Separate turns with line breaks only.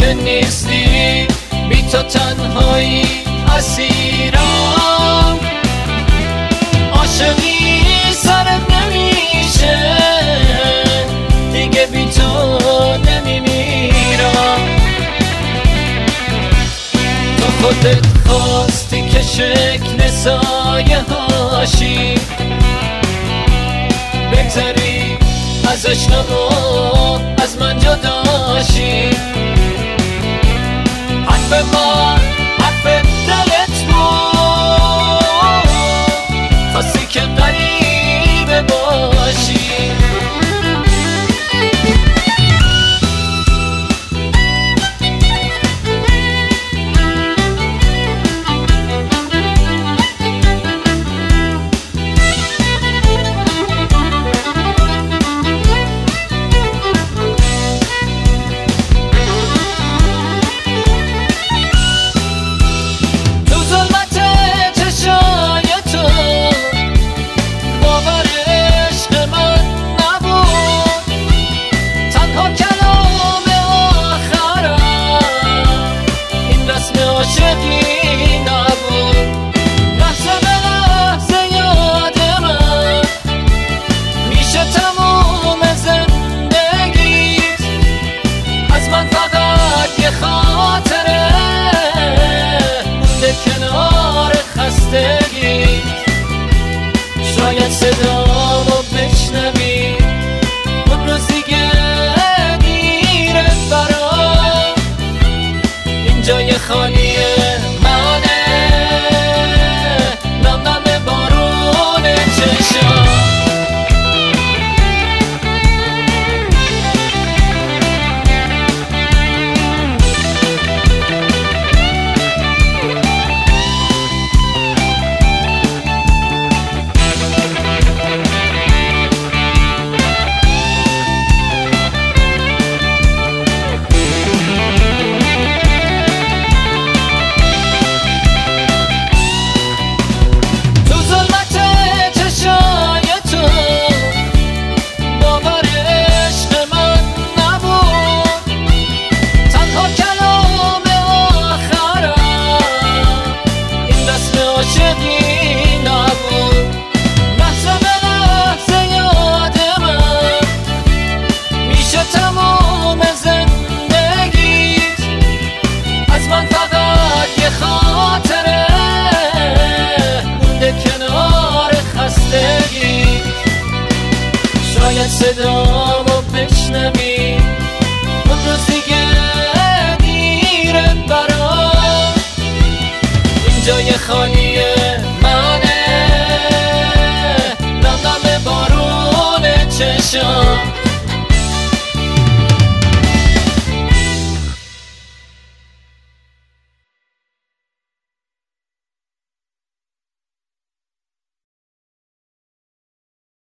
که نیستی، بی تو تنهایی اسیرم. عاشقی سرم نمیشه دیگه، بی تو نمیمیرم. تو خودت خواستی که شکل سایه هاشی، بگذری از عشقم و از من جداشی. حرف من حرف دلت بود، خواستی که غریبه باشی. شاید صدامو بشنوی اون روز دیگه دیره برام، این جای خالیه منه، نم نم بارون چشام. شاید صدامو بشنوی اون روز دیگه دیره برام، این جای خالیه منه، نم نم بارون چشام.